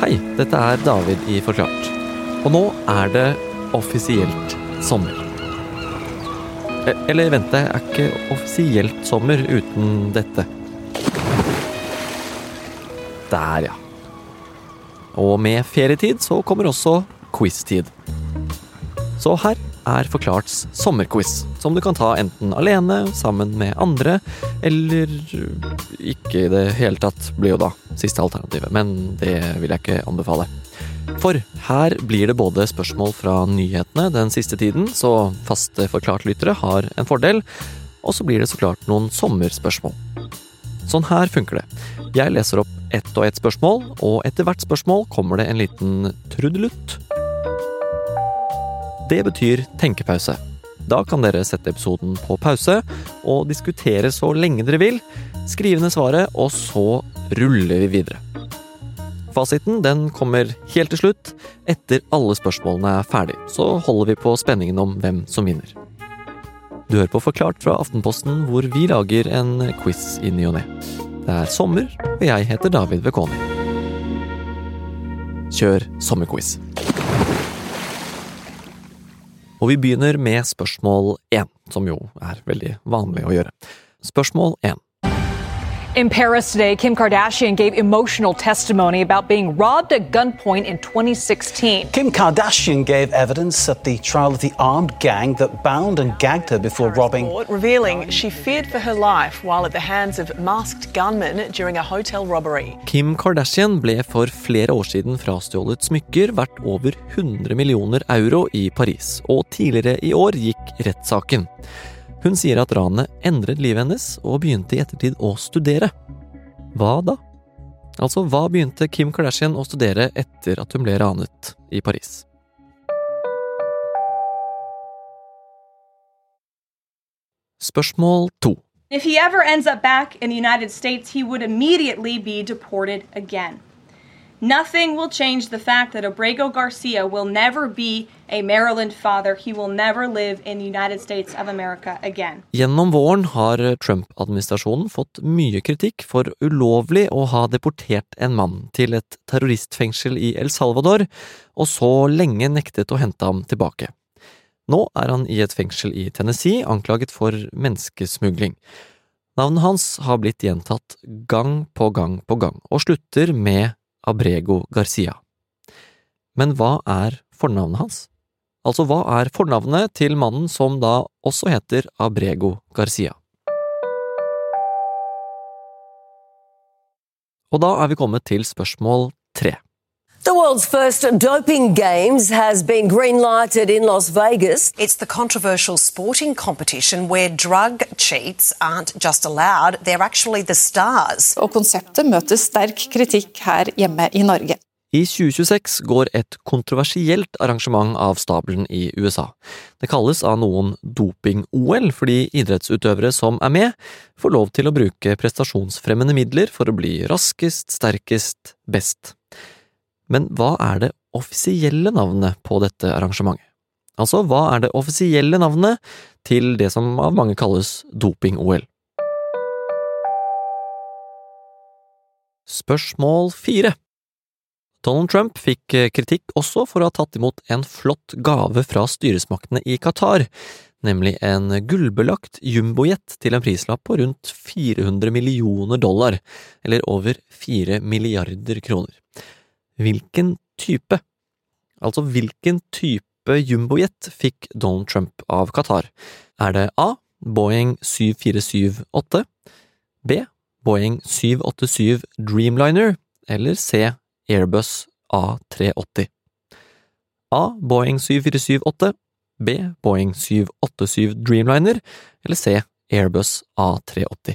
Hei, dette David i Forklart. Og nå det offisielt sommer. Eller vent, det ikke offisielt sommer uten dette. Der, ja. Og med ferietid så kommer også quiz-tid. Så her Forklarts sommerquiz, som du kan ta enten alene, sammen med andre, eller ikke i det hele tatt, blir jo da siste alternativet, men det vil jeg ikke anbefale. For her blir det både spørsmål fra nyhetene den siste tiden, så faste Forklart-lyttere har en fordel, og så blir det så klart noen sommerspørsmål. Sånn her funker det. Jeg leser opp ett og ett spørsmål, og etter hvert spørsmål kommer det en liten trudelutt. Det betyr tenkepause. Da kan dere sette episoden på pause og diskutere så lenge dere vil, skrive ned svaret, og så ruller vi videre. Fasiten den kommer helt til slutt, etter alle spørsmålene ferdig, så holder vi på spenningen om hvem som vinner. Du hører på Forklart fra Aftenposten, hvor vi lager en quiz i ny og ne. Det sommer, og jeg heter David Vekoni. Kjør sommerquiz. Og vi begynner med spørsmål 1, som jo veldig vanlig å gjøre. Spørsmål 1. In Paris today, Kim Kardashian gave emotional testimony about being robbed at gunpoint in 2016. Kim Kardashian gave evidence at the trial of the armed gang that bound and gagged her before robbing. Revealing she feared for her life while at the hands of masked gunmen during a hotel robbery. Kim Kardashian ble for flere år siden frastjålet smykker verdt over 100 millioner euro i Paris, og tidligere i år gikk rettssaken. Hun sier at ranet endret livet hennes og begynte i ettertid å studere. Hva da? Altså, hva begynte Kim Kardashian å studere etter at hun ble ranet i Paris? Spørsmål 2. If he ever ends up back in the United States, he would immediately be deported again. Nothing will change the fact that Abrego Garcia will never be a Maryland father. He will never live in the United States of America again. Gjennom våren har Trump-administrasjonen fått mye kritikk for ulovlig å ha deportert en mann til et terroristfengsel i El Salvador, og så lenge nektet å hente ham tilbake. Nå han i et fengsel i Tennessee, anklaget for menneskesmugling. Navnet hans har blitt gjentatt gang på gang på gang, og slutter med Abrego Garcia. Men hva fornavnet hans? Altså, hva fornavnet til mannen som da også heter Abrego Garcia? Og da vi kommet til spørsmål 3. The world's first doping games has been green-lighted in Las Vegas. It's the controversial sporting competition where drug cheats aren't just allowed, they're actually the stars. Og konseptet møter sterk kritikk her hjemme i Norge. I 2026 går et kontroversielt arrangement av stabelen i USA. Det kalles av noen doping-OL, fordi idrettsutøvere som med, får lov til å bruke prestasjonsfremmende midler for å bli raskest, sterkest, best. Men hva det offisielle navnet på dette arrangementet? Altså, hva det offisielle navnet til det som av mange kalles doping-OL? Spørsmål 4. Donald Trump fikk kritikk også for å ha tatt imot en flott gave fra styresmaktene i Qatar, nemlig en gullbelagt jumbojet til en prislapp på rundt $400 millioner, eller over 4 milliarder kroner. Hvilken type? Altså, hvilken type jumbojet fikk Donald Trump av Qatar? Det A, Boeing 747-8, B, Boeing 787 Dreamliner, eller C, Airbus A380? A, Boeing 747-8, B, Boeing 787 Dreamliner, eller C, Airbus A380?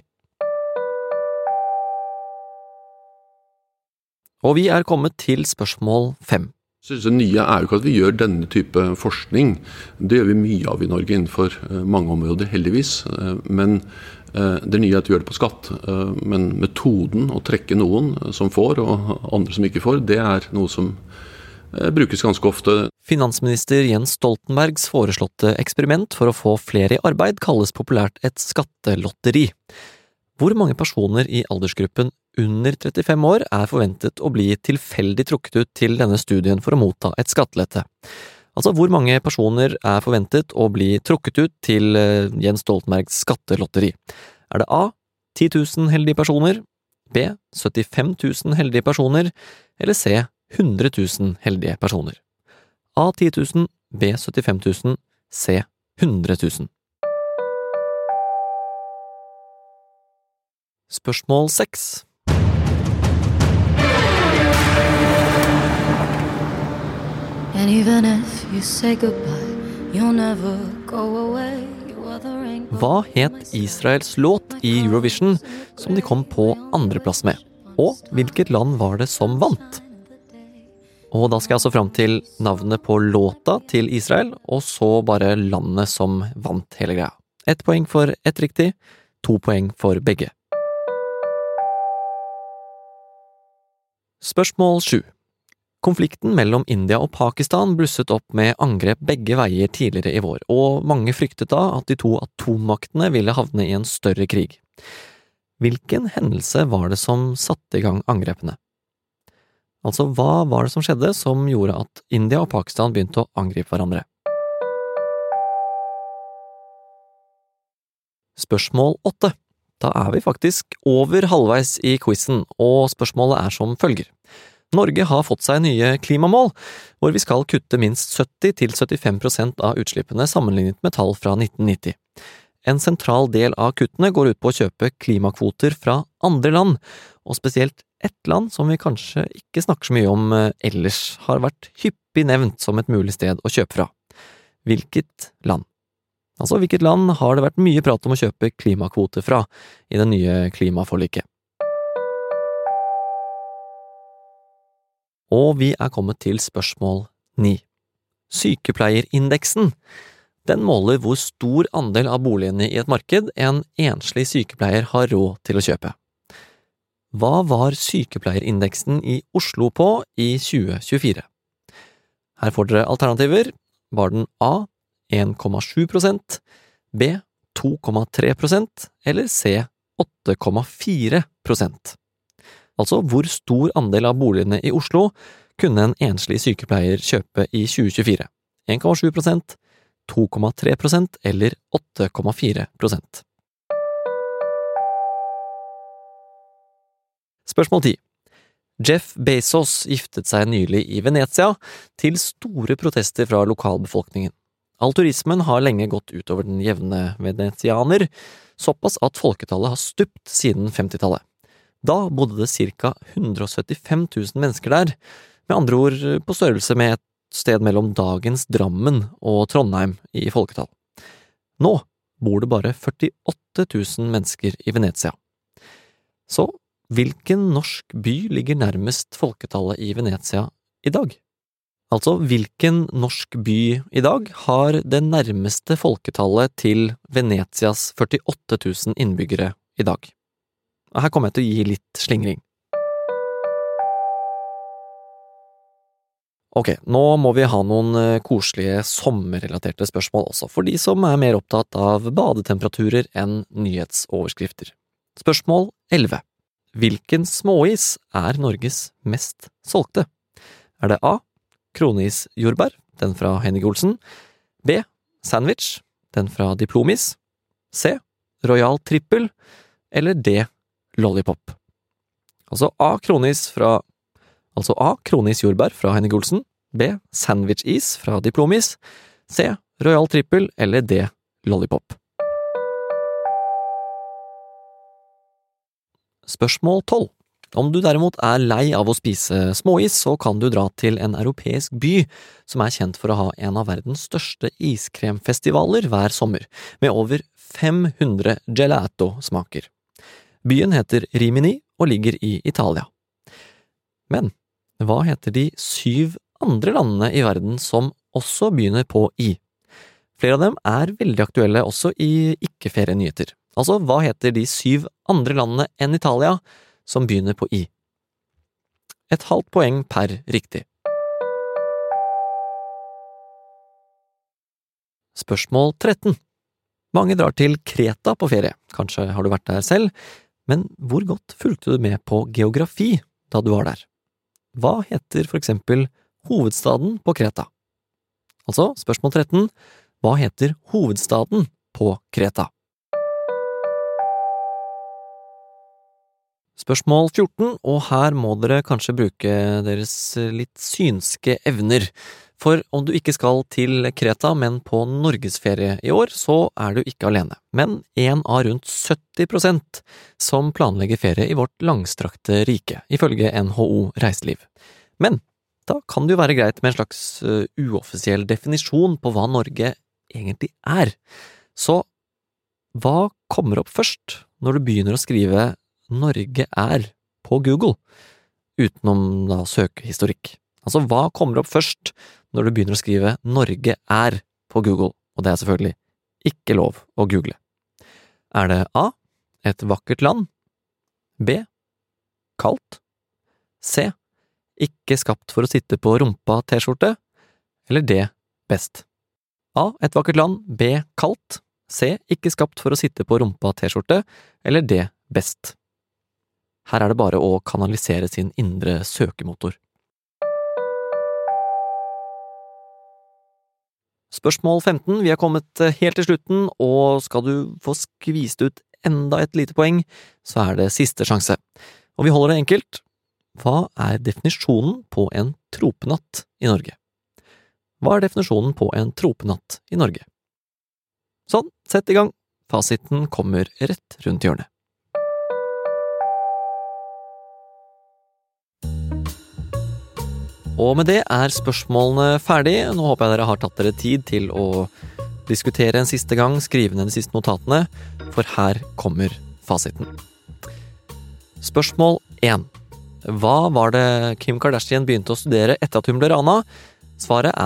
Og vi kommet til spørsmål 5. Så det nye jo ikke at vi gjør denne type forskning. Det gjør vi mye av i Norge innenfor mange områder, heldigvis. Men det nye at vi gjør det på skatt. Men metoden å trekke noen som får, og andre som ikke får, det noe som brukes ganske ofte. Finansminister Jens Stoltenbergs foreslåtte eksperiment for å få flere i arbeid kalles populært et skattelotteri. Hvor mange personer i aldersgruppen under 35 år forventet å bli tilfeldig trukket ut til denne studien for å motta et skattelette. Altså, hvor mange personer forventet å bli trukket ut til Jens Stoltenbergs skattelotteri? Det A, 10 000 heldige personer, B, 75 000 heldige personer, eller C, 100 000 heldige personer? A, 10 000, B, 75 000, C, 100 000. Spørsmål 6. And even if you say goodbye, you'll never go away. Hva het Israels låt i Eurovision som de kom på andreplass med? Og hvilket land var det som vant? Og da skal jeg altså fram til navnet på låta til Israel, og så bare landet som vant hele greia. 1 poeng for ett riktig, 2 poeng for begge. Spørsmål 7. Konflikten mellom India og Pakistan blusset opp med angrep begge veier tidligere i vår, og mange fryktet da at de to atommaktene ville havne i en større krig. Hvilken hendelse var det som satte i gang angrepene? Altså, hva var det som skjedde som gjorde at India og Pakistan begynte å angripe hverandre? Spørsmål 8. Da vi faktisk over halvveis i quizen, og spørsmålet som følger. Norge har fått seg nye klimamål, hvor vi skal kutte minst 70–75% av utslippene sammenlignet med tall fra 1990. En sentral del av kuttene går ut på å kjøpe klimakvoter fra andre land, og spesielt ett land som vi kanskje ikke snakker så mye om ellers, har vært hyppig nevnt som et mulig sted å kjøpe fra. Hvilket land? Altså, hvilket land har det vært mye prat om å kjøpe klimakvoter fra i det nye klimaforliket? Og vi kommet til spørsmål 9. Sykepleierindeksen. Den måler hvor stor andel av boligene i et marked en enslig sykepleier har råd til å kjøpe. Hva var sykepleierindeksen i Oslo på i 2024? Her får dere alternativer. Var den A 1,7%, B 2,3% eller C 8,4%? Altså, hvor stor andel av boligene i Oslo kunne en enslig sykepleier kjøpe i 2024? 1,7%, 2,3% eller 8,4%? Spørsmål 10. Jeff Bezos giftet seg nylig i Venezia til store protester fra lokalbefolkningen. All turismen har lenge gått utover den jevne venetianer, såpass at folketallet har stupt siden 50-tallet. Da bodde det ca. 175 000 mennesker der, med andre ord på størrelse med et sted mellom dagens Drammen og Trondheim i folketall. Nå bor det bare 48 000 mennesker i Venezia. Så hvilken norsk by ligger nærmest folketallet i Venezia i dag? Altså, hvilken norsk by i dag har det nærmeste folketallet til Venezias 48 000 innbyggere i dag? Her kommer jeg til å gi litt slingring. Ok, nå må vi ha noen koselige sommerrelaterte spørsmål også, for de som mer opptatt av badetemperaturer enn nyhetsoverskrifter. Spørsmål 11. Hvilken småis Norges mest solgte? Det A. Kronis jordbær, den fra Henning Olsen, B. Sandwich, den fra Diplomis, C. Royal Trippel, eller D. Lollipop. Altså A. Kronis jordbær fra Henning Olsen, B. Sandwich-is fra Diplomis, C. Royal Trippel eller D. Lollipop. Spørsmål 12. Om du derimot lei av å spise småis, så kan du dra til en europeisk by som kjent for å ha en av verdens største iskremfestivaler hver sommer, med over 500 gelato-smaker. Byen heter Rimini og ligger i Italia. Men hva heter de 7 andre landene i verden som også begynner på I? Flere av dem veldig aktuelle også i ikke-ferienyheter. Altså, hva heter de 7 andre landene enn Italia som begynner på I? Et halvt poeng per riktig. Spørsmål 13. Mange drar til Kreta på ferie. Kanskje har du vært der selv, Men hvor godt fulgte du med på geografi da du var der? Hva heter for eksempel hovedstaden på Kreta? Altså, spørsmål 13. Hva heter hovedstaden på Kreta? Spørsmål 14, og her må dere kanskje bruke deres litt synske evner. For om du ikke skal til Kreta, men på norgesferie i år, så du ikke alene. Men en av rundt 70% som planlegger ferie i vårt langstrakte rike, ifølge NHO Reiseliv. Men da kan det jo være greit med en slags uoffisiell definisjon på hva Norge egentlig er. Så hva kommer opp først når du begynner å skrive Norge er på Google, utenom da søkehistorikk? Altså, hva kommer opp først når du begynner å skrive Norge er på Google? Og det selvfølgelig ikke lov å google. Det A, et vakkert land? B, kaldt? C, ikke skapt for å sitte på rumpa t-skjorte? Eller D, best? A, et vakkert land? B, kaldt? C, ikke skapt for å sitte på rumpa t-skjorte? Eller D, best? Her det bare å kanalisere sin indre søkemotor. Spørsmål 15, vi kommet helt til slutten, og skal du få skvist ut enda et lite poeng, så det siste sjanse. Og vi holder det enkelt. Hva definisjonen på en tropenatt i Norge? Hva definisjonen på en tropenatt i Norge? Sånn, sett i gang. Fasiten kommer rett rundt hjørnet. Og med det spørsmålene ferdig. Nå håper jeg dere har tatt dere tid til å diskutere en siste gang, skrive ned de siste notatene, for her kommer fasiten. Spørsmål 1. Hva var det Kim Kardashian begynte å studere etter at hun ble rana? Svaret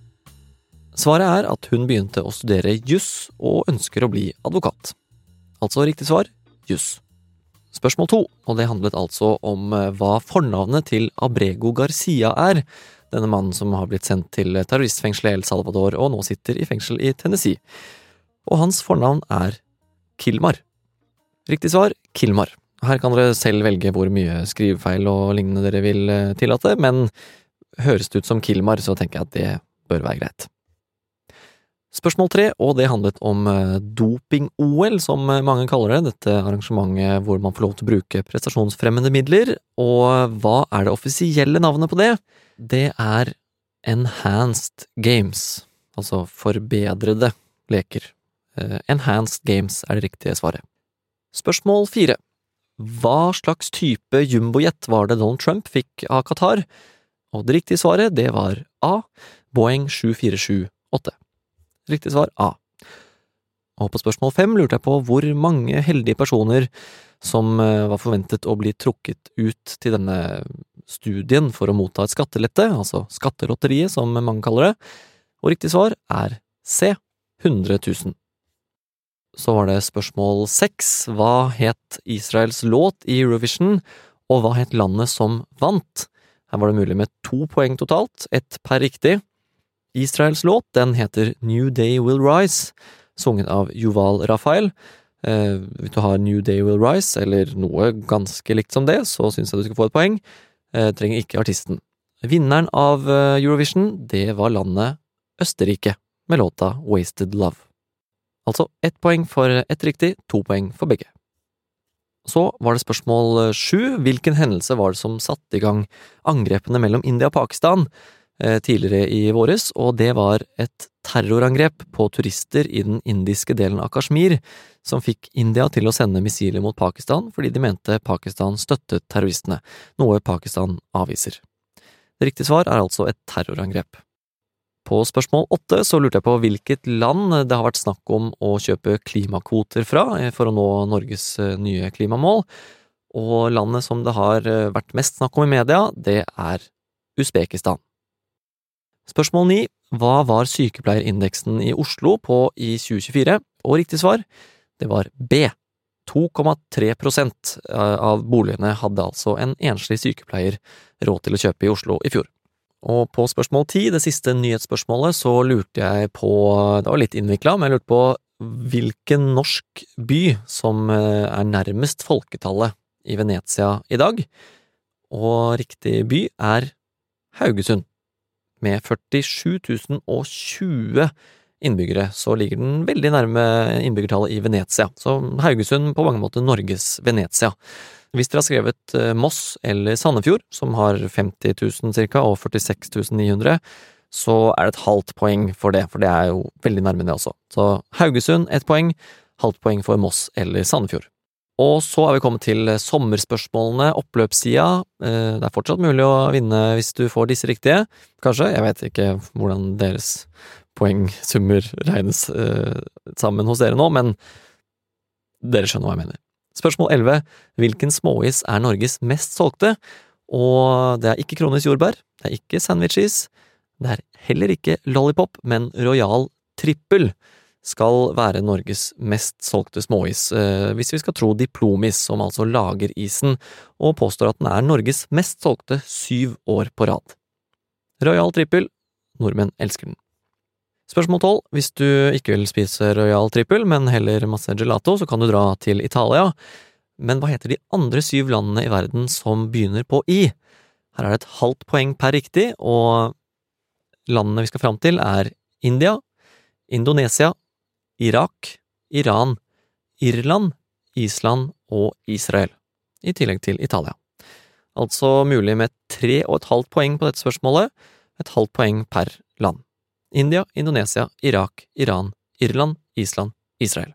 at hun begynte å studere juss og ønsker å bli advokat. Altså riktig svar, juss. Spørsmål 2, og det handlet altså om hva fornavnet til Abrego Garcia denne mannen som har blitt sendt til terroristfengselet El Salvador og nå sitter i fengsel i Tennessee. Og hans fornavn Kilmar. Riktig svar, Kilmar. Her kan dere selv velge hvor mye skrivefeil og lignende dere vil tillate, men høres det ut som Kilmar, så tenker jeg at det bør være greit. Spørsmål 3, og det handlet om doping-OL, som mange kaller det, dette arrangementet hvor man får lov til å bruke prestasjonsfremmende midler, og hva det offisielle navnet på det? Det Enhanced Games, altså forbedrede leker. Enhanced Games det riktige svaret. Spørsmål 4. Hva slags type jumbojet var det Donald Trump fikk av Qatar? Og det riktige svaret, det var A, Boeing 747-8. Riktig svar A. Og på spørsmål 5 lurte jeg på hvor mange heldige personer som var forventet å bli trukket ut til denne studien for å motta et skattelette, altså skattelotteriet som mange kaller det, og riktig svar C, 100 000. Så var det spørsmål 6, hva het Israels låt i Eurovision, og hva het landet som vant? Her var det mulig med 2 poeng totalt, 1 per riktig. Israels låt, den heter New Day Will Rise, sunget av Yuval Raphael. Hvis du har New Day Will Rise, eller noe ganske likt som det, så synes jeg du skal få et poeng. Trenger ikke artisten. Vinneren av Eurovision, det var landet Østerrike, med låta Wasted Love. Altså 1 poeng for 1 riktig, 2 poeng for begge. Så var det spørsmål 7. Hvilken hendelse var det som satte i gang angrepene mellom India og Pakistan tidligere i våres, og det var et terrorangrep på turister i den indiske delen av Kashmir, som fikk India til å sende missiler mot Pakistan fordi de mente Pakistan støttet terroristene, noe Pakistan avviser. Det riktige svar altså et terrorangrep. På spørsmål 8 så lurte jeg på hvilket land det har vært snakk om å kjøpe klimakvoter fra for å nå Norges nye klimamål, og landet som det har vært mest snakk om i media, det Usbekistan. Spørsmål 9. Hva var sykepleierindeksen i Oslo på i 2024? Og riktig svar, det var B. 2,3% av boligene hadde altså en enslig sykepleier råd til å kjøpe i Oslo i fjor. Og på spørsmål 10, det siste nyhetsspørsmålet, så lurte jeg på, det var litt innviklet, men jeg lurte på hvilken norsk by som nærmest folketallet i Venezia i dag, og riktig by Haugesund. Med 47 020 innbyggere, så ligger den veldig nærme innbyggertallet i Venezia, så Haugesund på mange måter Norges Venezia. Hvis dere har skrevet Moss eller Sandefjord, som har 50 000 cirka, og 46 900, så det et halvt poeng for det jo veldig nærme det også. Så Haugesund 1 poeng, halvt poeng for Moss eller Sandefjord. Og så vi kommet til sommerspørsmålene, oppløpssida. Det fortsatt mulig å vinne hvis du får disse riktige, kanskje. Jeg vet ikke hvordan deres poengsummer regnes sammen hos dere nå, men dere skjønner hva jeg mener. Spørsmål 11. Hvilken småis Norges mest solgte? Og det ikke Kronis jordbær, det ikke sandwiches, det heller ikke lollipop, men Royal Trippel skal være Norges mest solgte småis, hvis vi skal tro Diplomis, som altså lager isen, og påstår at den Norges mest solgte 7 år på rad. Royal Trippel, nordmenn elsker den. Spørsmål 12. Hvis du ikke vil spise Royal Trippel, men heller masse gelato, så kan du dra til Italia. Men hva heter de andre 7 landene i verden som begynner på I? Her det et halvt poeng per riktig, og landene vi skal fram til India, Indonesia, Irak, Iran, Irland, Island og Israel, i tillegg til Italia. Altså mulig med 3,5 poeng på dette spørsmålet, et halvt poeng per land. India, Indonesia, Irak, Iran, Irland, Island, Israel.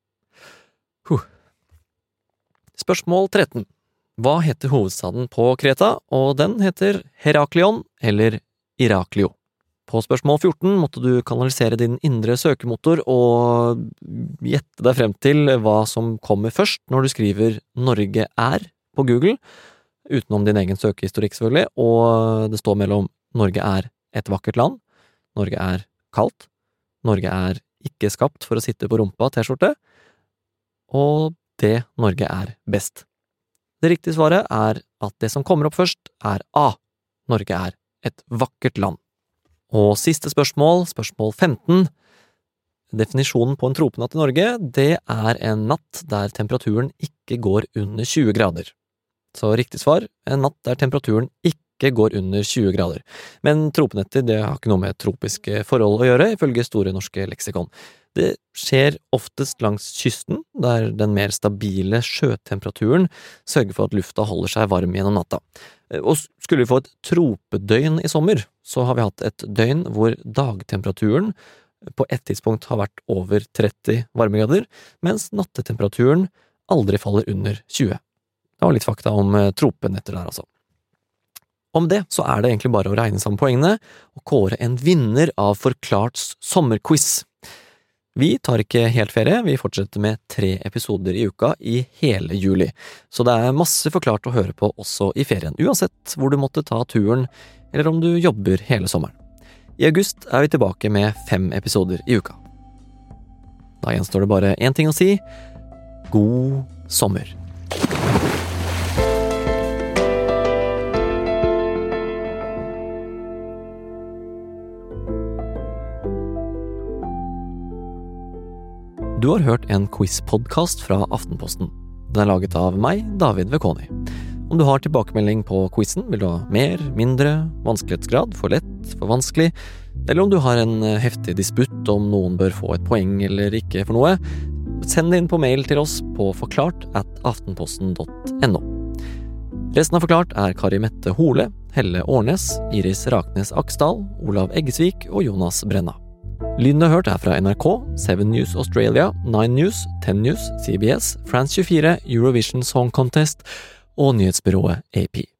Spørsmål 13. Hva heter hovedstaden på Kreta, og den heter Heraklion eller Iraklio? På spørsmål 14 måtte du kanalisere din indre søkemotor og gjette deg frem til hva som kommer først når du skriver Norge på Google, utenom din egen søkehistorikk selvfølgelig, og det står mellom Norge et vakkert land, Norge kaldt, Norge ikke skapt for å sitte på rumpa T-skjorte, og det Norge best. Det riktige svaret at det som kommer opp først A. Norge et vakkert land. Og siste spørsmål, spørsmål 15. Definisjonen på en tropenatt i Norge, det en natt der temperaturen ikke går under 20 grader. Så riktig svar, en natt der temperaturen ikke går under 20 grader. Men tropenetter, det har ikke noe med tropiske forhold å gjøre, ifølge Store norske leksikon. Det skjer oftest langs kysten, der den mer stabile sjøtemperaturen sørger for at lufta holder seg varm gjennom natta. Og skulle vi få et tropedøgn i sommer, så har vi hatt et døgn hvor dagtemperaturen på et tidspunkt har vært over 30 varmegrader, mens nattetemperaturen aldri faller under 20. Det var litt fakta om tropenetter der altså. Om det så det egentlig bare å regne sammen poengene og kåre en vinner av Forklarts sommerquiz. Vi tar ikke helt ferie, vi fortsetter med 3 episoder i uka i hele juli, så det masse forklart å høre på også i ferien, uansett hvor du måtte ta turen, eller om du jobber hele sommeren. I august vi tilbake med 5 episoder i uka. Da gjenstår det bare én ting å si: god sommer! Du har hørt en quiz-podcast fra Aftenposten. Den laget av meg, David Vekoni. Om du har tilbakemelding på quizen, vil du ha mer, mindre, vanskelighetsgrad, for lett, for vanskelig, eller om du har en heftig disputt om noen bør få et poeng eller ikke for noe, send det inn på mail til oss på forklart@aftenposten.no. Resten av Forklart Kari Mette Hole, Helle Årnes, Iris Raknes Aksdal, Olav Eggesvik og Jonas Brenna. Lyden du har hørt fra NRK, 7 News Australia, 9 News, 10 News, CBS, France 24, Eurovision Song Contest og nyhetsbyrået AP.